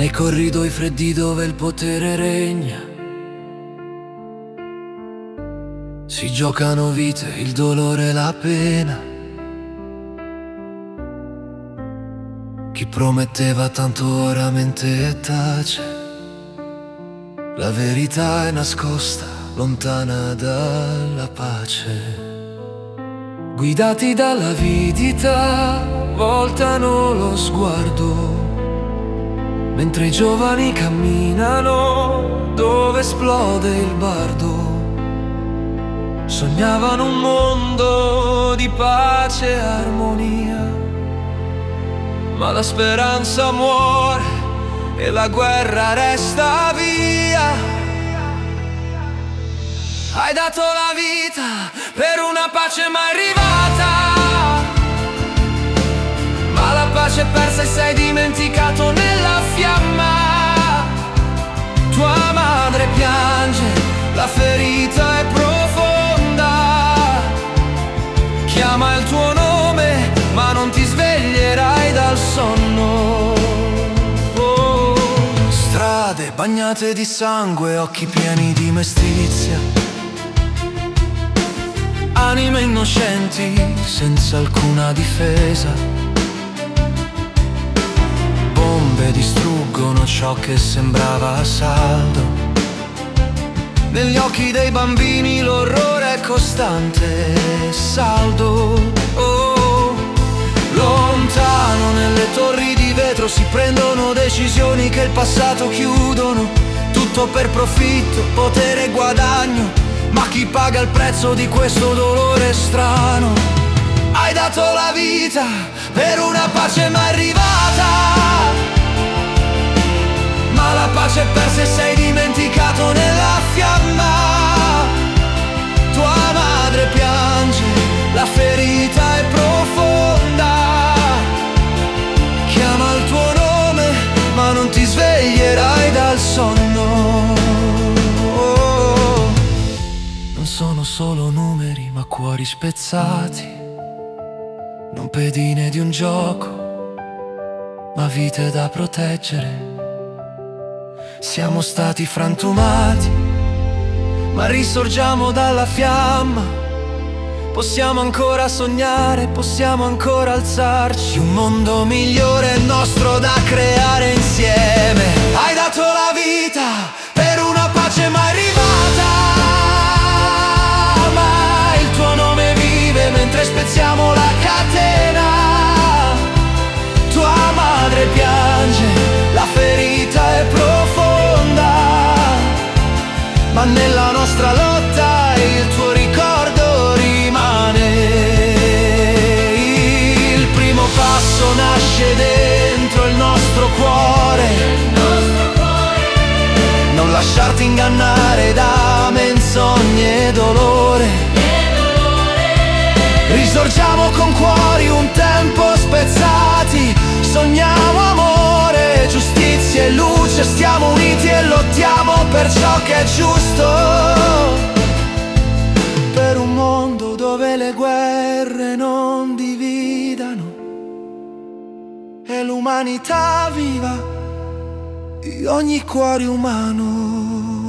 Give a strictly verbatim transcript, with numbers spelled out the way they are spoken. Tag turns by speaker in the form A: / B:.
A: nei corridoi freddi dove il potere regna. Si giocano vite, il dolore e la pena. Chi prometteva tanto ora mente e tace. La verità è nascosta, lontana dalla pace. Guidati dall'avidità, voltano lo sguardo mentre i giovani camminano dove esplode il bardo. Sognavano un mondo di pace e armonia, ma la speranza muore e la guerra resta via. Hai dato la vita per una pace mai arrivata, ma la pace è persa e sei dimenticato nella fiamma. Tua madre piange, la ferita è profonda, chiama il tuo nome ma non ti sveglierai dal sonno. Oh, strade bagnate di sangue, occhi pieni di mestizia, anime innocenti senza alcuna difesa. Bombe distruggono ciò che sembrava saldo. Negli occhi dei bambini l'orrore è costante, saldo. Oh, lontano nelle torri di vetro si prendono decisioni che il passato chiudono. Tutto per profitto, potere e guadagno, ma chi paga il prezzo di questo dolore strano? Hai dato la vita per una pace mai arrivata, ma la pace è persa e sei dimenticato nella fiamma. Tua madre piange, la ferita è profonda, chiama il tuo nome ma non ti sveglierai dal sonno. Sono solo numeri ma cuori spezzati, non pedine di un gioco ma vite da proteggere. Siamo stati frantumati ma risorgiamo dalla fiamma. Possiamo ancora sognare, possiamo ancora alzarci. Un mondo migliore è nostro da creare insieme. Hai dato la vita per una pace mai arrivata, mentre spezziamo la catena. Tua madre piange, la ferita è profonda, ma nella nostra lotta il tuo ricordo rimane. Il primo passo nasce dentro il nostro cuore, non lasciarti ingannare da menzogne e dolore. Risorgiamo con cuori un tempo spezzati, sogniamo amore, giustizia e luce, stiamo uniti e lottiamo per ciò che è giusto, per un mondo dove le guerre non dividano e l'umanità viva di ogni cuore umano.